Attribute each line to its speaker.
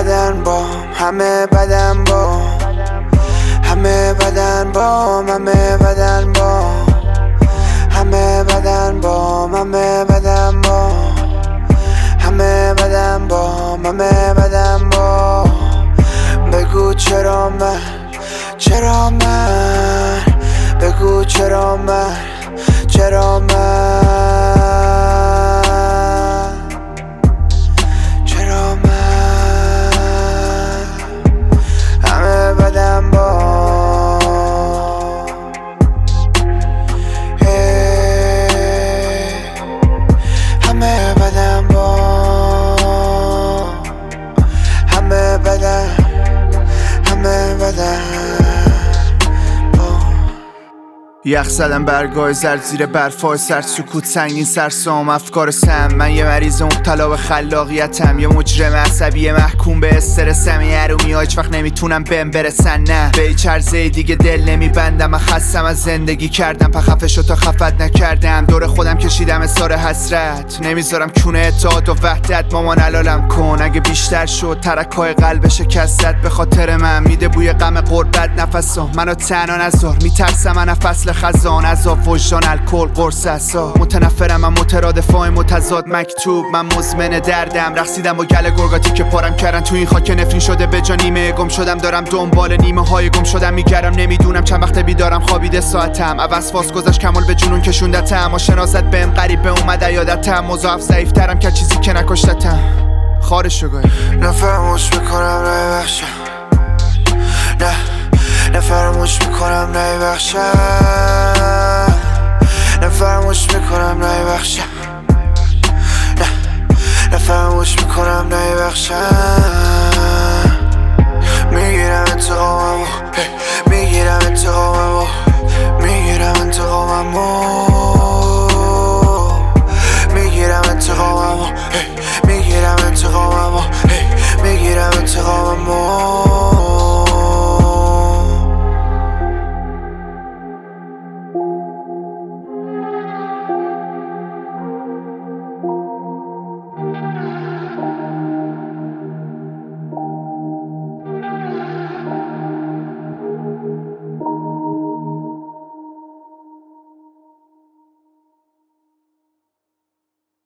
Speaker 1: بدن بام، همه بدن بام، همه بدن بام، همه بدن بام، همه بدن بام، همه بدن بام، همه بدن بام، همه بدن بام. بگو چرا من، چرا من، بگو چرا من، چرا من، چرا من، همه بدن بام، همه بدن بام، همه بدن، همه بدن. یخ زدم برگاه زرد زیر برفای سرد، سکوت سنگین سرسام افکار سم. من یه مریض مبتلا به خلاقیتم، یه مجرم عصبی محکوم به استرسم. یه حرومی ها هیچ وقت نمیتونم بهم برسن، نه به هیچ عرضه دیگه دل نمیبندم. من خستم از زندگی کردم، پا خفشو تا خفت نکردم. دور خودم کشیدم اثار حسرت، نمیذارم کونه اتحاد و وحدت. مامان علالم کن اگه بیشتر شد ترکای قلب شکستت. به خاطر من میده بوی غم غربت نفسا، منو تنها نذار. میترسم من فصل خزان، عذاب وجدان، الکل، قرص عصا. متنفرم من مترادفای متضاد مکتوب. من مزمن دردم، رقصیدم با گل گرگاتی که پارم کردن تو این خاک نفرین شده. به جا نیمه گم شدم، دارم دنبال نیمه های گم شدم میگردم. نمیدونم چند وقت بیدارم، خوابیده ساعتم. عوض فاس گذاشت کمال به جنون کشوندتم. اما شناست بهم غریبه اومد یادتم. مضاعف ضعیفترم که چیزی که نکشتتم. خارشو گاهی نفراموش میکنم نبخشم، نه نفراموش میکنم نبخشم، نفراموش میکنم نبخشم، نه نفراموش میکنم نبخشم.